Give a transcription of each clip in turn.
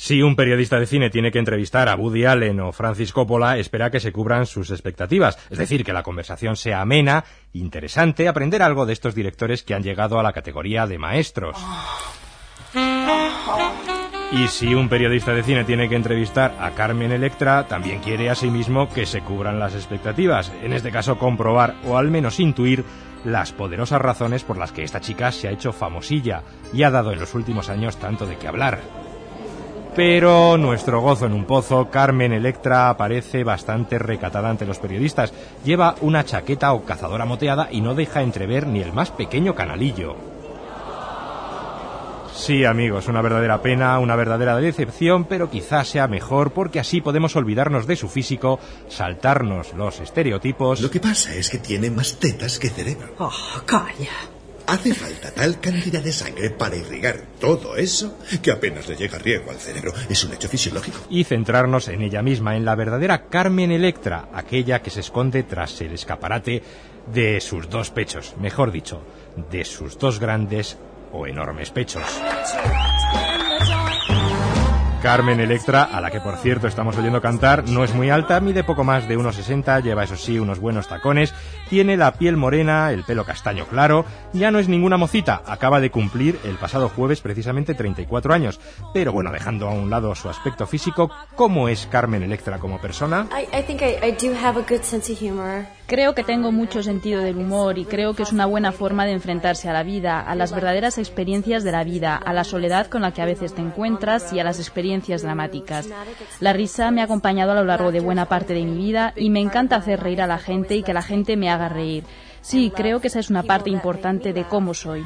Si un periodista de cine tiene que entrevistar a Woody Allen o Francis Coppola, espera que se cubran sus expectativas, es decir, que la conversación sea amena, interesante, aprender algo de estos directores que han llegado a la categoría de maestros. Y si un periodista de cine tiene que entrevistar a Carmen Electra, también quiere asimismo que se cubran las expectativas, en este caso comprobar o al menos intuir las poderosas razones por las que esta chica se ha hecho famosilla y ha dado en los últimos años tanto de qué hablar. Pero nuestro gozo en un pozo, Carmen Electra aparece bastante recatada ante los periodistas. Lleva una chaqueta o cazadora moteada y no deja entrever ni el más pequeño canalillo. Sí, amigos, una verdadera pena, una verdadera decepción, pero quizás sea mejor porque así podemos olvidarnos de su físico, saltarnos los estereotipos. Lo que pasa es que tiene más tetas que cerebro. Oh, calla. Hace falta tal cantidad de sangre para irrigar todo eso que apenas le llega riego al cerebro. Es un hecho fisiológico. Y centrarnos en ella misma, en la verdadera Carmen Electra, aquella que se esconde tras el escaparate de sus dos pechos, mejor dicho, de sus dos grandes o enormes pechos. Carmen Electra, a la que por cierto estamos oyendo cantar, no es muy alta, mide poco más de 1,60, lleva eso sí unos buenos tacones, tiene la piel morena, el pelo castaño claro, ya no es ninguna mocita, acaba de cumplir el pasado jueves precisamente 34 años, pero bueno, dejando a un lado su aspecto físico, ¿cómo es Carmen Electra como persona? Creo que tengo mucho sentido del humor y creo que es una buena forma de enfrentarse a la vida, a las verdaderas experiencias de la vida, a la soledad con la que a veces te encuentras y a las experiencias dramáticas. La risa me ha acompañado a lo largo de buena parte de mi vida y me encanta hacer reír a la gente y que la gente me haga reír. Sí, creo que esa es una parte importante de cómo soy.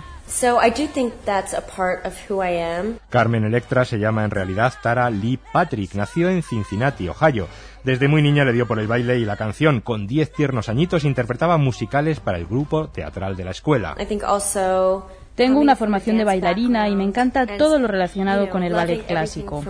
Carmen Electra se llama en realidad Tara Lee Patrick, nació en Cincinnati, Ohio. Desde muy niña le dio por el baile y la canción. Con 10 tiernos añitos interpretaba musicales para el grupo teatral de la escuela. Tengo una formación de bailarina y me encanta todo lo relacionado con el ballet clásico.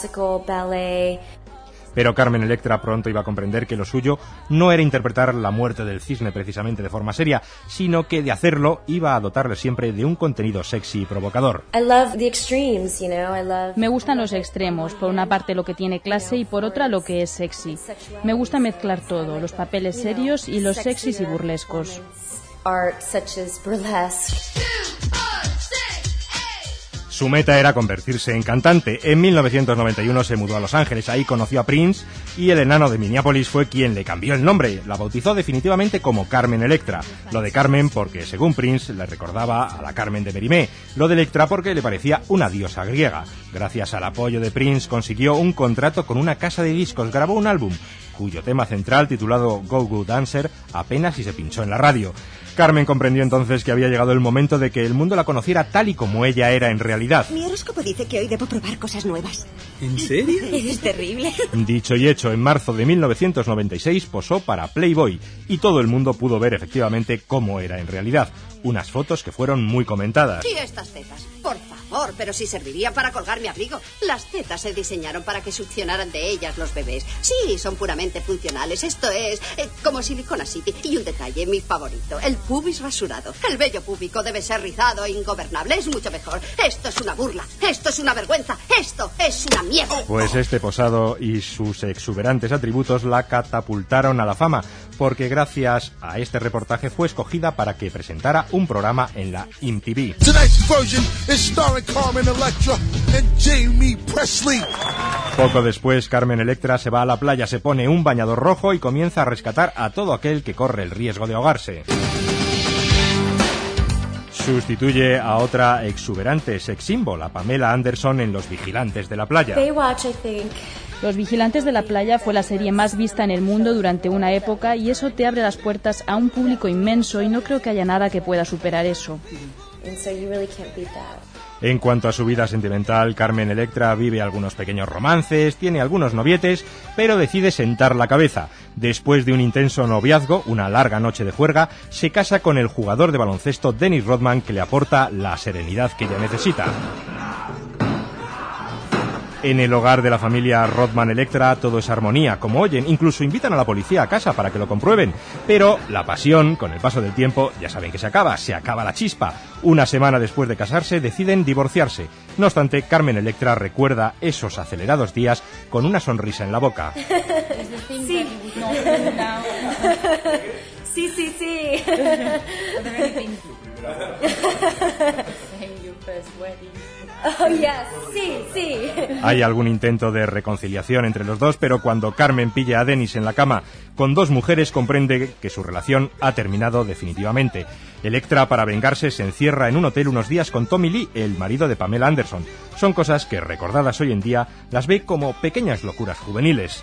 Pero Carmen Electra pronto iba a comprender que lo suyo no era interpretar la muerte del cisne precisamente de forma seria, sino que de hacerlo iba a dotarle siempre de un contenido sexy y provocador. Me gustan los extremos, por una parte lo que tiene clase y por otra lo que es sexy. Me gusta mezclar todo, los papeles serios y los sexys y burlescos. Su meta era convertirse en cantante. En 1991 se mudó a Los Ángeles, ahí conoció a Prince y el enano de Minneapolis fue quien le cambió el nombre. La bautizó definitivamente como Carmen Electra. Lo de Carmen porque, según Prince, le recordaba a la Carmen de Mérimée. Lo de Electra porque le parecía una diosa griega. Gracias al apoyo de Prince consiguió un contrato con una casa de discos, grabó un álbum cuyo tema central, titulado Go Go Dancer, apenas si se pinchó en la radio. Carmen comprendió entonces que había llegado el momento de que el mundo la conociera tal y como ella era en realidad. Mi horóscopo dice que hoy debo probar cosas nuevas. ¿En serio? Eres terrible. Dicho y hecho, en marzo de 1996 posó para Playboy y todo el mundo pudo ver efectivamente cómo era en realidad. Unas fotos que fueron muy comentadas. ¿Y estas tetas? Por favor, pero si servirían para colgar mi abrigo. Las tetas se diseñaron para que succionaran de ellas los bebés. Sí, son puramente funcionales. Esto es como Silicona City. Y un detalle, mi favorito, el pubis rasurado. El vello púbico debe ser rizado e ingobernable. Es mucho mejor. Esto es una burla. Esto es una vergüenza. Esto es una mierda. Pues este posado y sus exuberantes atributos la catapultaron a la fama, porque gracias a este reportaje fue escogida para que presentara un programa en la MTV. Poco después, Carmen Electra se va a la playa, se pone un bañador rojo y comienza a rescatar a todo aquel que corre el riesgo de ahogarse. Sustituye a otra exuberante sex symbol, a Pamela Anderson en Los Vigilantes de la Playa. Los Vigilantes de la Playa fue la serie más vista en el mundo durante una época y eso te abre las puertas a un público inmenso y no creo que haya nada que pueda superar eso. En cuanto a su vida sentimental, Carmen Electra vive algunos pequeños romances, tiene algunos novietes, pero decide sentar la cabeza. Después de un intenso noviazgo, una larga noche de juerga, se casa con el jugador de baloncesto Dennis Rodman, que le aporta la serenidad que ella necesita. En el hogar de la familia Rodman-Electra todo es armonía, como oyen, incluso invitan a la policía a casa para que lo comprueben. Pero la pasión, con el paso del tiempo, ya saben que se acaba la chispa. Una semana después de casarse deciden divorciarse. No obstante, Carmen Electra recuerda esos acelerados días con una sonrisa en la boca. Sí. Sí. Oh, yes. Sí. Hay algún intento de reconciliación entre los dos, pero cuando Carmen pilla a Dennis en la cama con dos mujeres, comprende que su relación ha terminado definitivamente. Electra, para vengarse, se encierra en un hotel unos días con Tommy Lee, el marido de Pamela Anderson. Son cosas que, recordadas hoy en día, las ve como pequeñas locuras juveniles.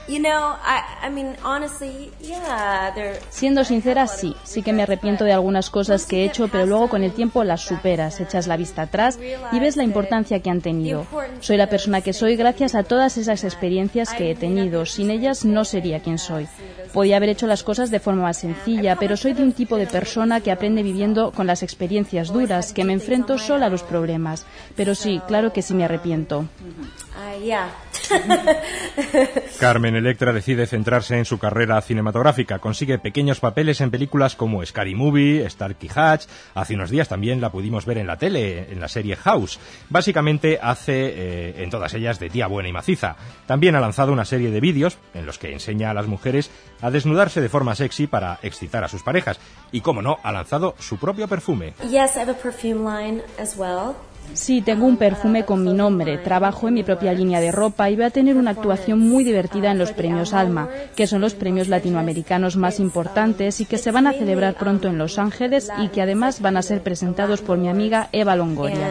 Siendo sincera, sí que me arrepiento de algunas cosas que he hecho, pero luego con el tiempo las superas, echas la vista atrás y ves la importancia que han tenido. Soy la persona que soy gracias a todas esas experiencias que he tenido. Sin ellas no sería quien soy. Podía haber hecho las cosas de forma más sencilla, pero soy de un tipo de persona que aprende viviendo con las experiencias duras, que me enfrento sola a los problemas. Pero sí, claro que sí me arrepiento. Carmen Electra decide centrarse en su carrera cinematográfica. Consigue pequeños papeles en películas como Scary Movie, Starkey Hatch. Hace unos días también la pudimos ver en la tele, en la serie House. Básicamente hace en todas ellas de tía buena y maciza. También ha lanzado una serie de vídeos en los que enseña a las mujeres a desnudarse de forma sexy para excitar a sus parejas. Y, como no, ha lanzado su propio perfume. Yes, I have a perfume line as well. Sí, tengo un perfume con mi nombre, trabajo en mi propia línea de ropa y voy a tener una actuación muy divertida en los premios Alma, que son los premios latinoamericanos más importantes y que se van a celebrar pronto en Los Ángeles y que además van a ser presentados por mi amiga Eva Longoria.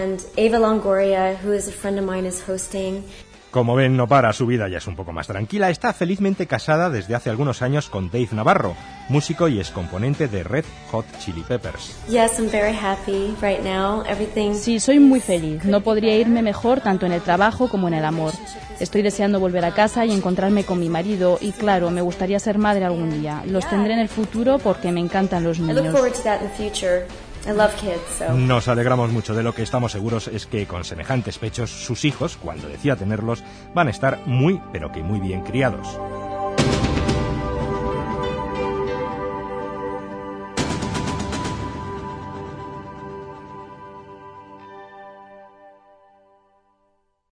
Como ven, no para, su vida ya es un poco más tranquila. Está felizmente casada desde hace algunos años con Dave Navarro, músico y excomponente de Red Hot Chili Peppers. Sí, soy muy feliz. No podría irme mejor tanto en el trabajo como en el amor. Estoy deseando volver a casa y encontrarme con mi marido y, claro, me gustaría ser madre algún día. Los tendré en el futuro porque me encantan los niños. Nos alegramos mucho. De lo que estamos seguros es que con semejantes pechos sus hijos, cuando decida tenerlos, van a estar muy, pero que muy bien criados.